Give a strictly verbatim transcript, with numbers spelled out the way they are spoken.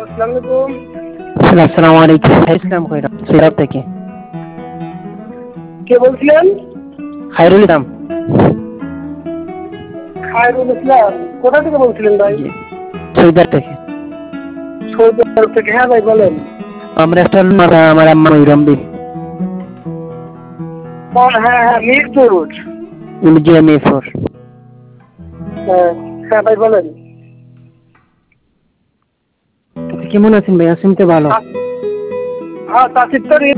আসসালামু আলাইকুম। ইসলাম কইরা সিরাত থেকে। কে বলছিলেন? খায়রুল ইসলাম। খায়রুল ইসলাম। কোথা থেকে বলছিলেন ভাই? জি, সৈদার থেকে। সৌদি আরব থেকে। হ্যাঁ ভাই বলেন। আমরা একটা আমার আম্মা ইরামবি। হ্যাঁ হ্যাঁ মিরপুর। জি মিরপুর। হ্যাঁ হ্যাঁ ভাই বলেন। কেমন আছেন ভাই? শুনতে ভালো। হ্যাঁ তাসিফ স্যার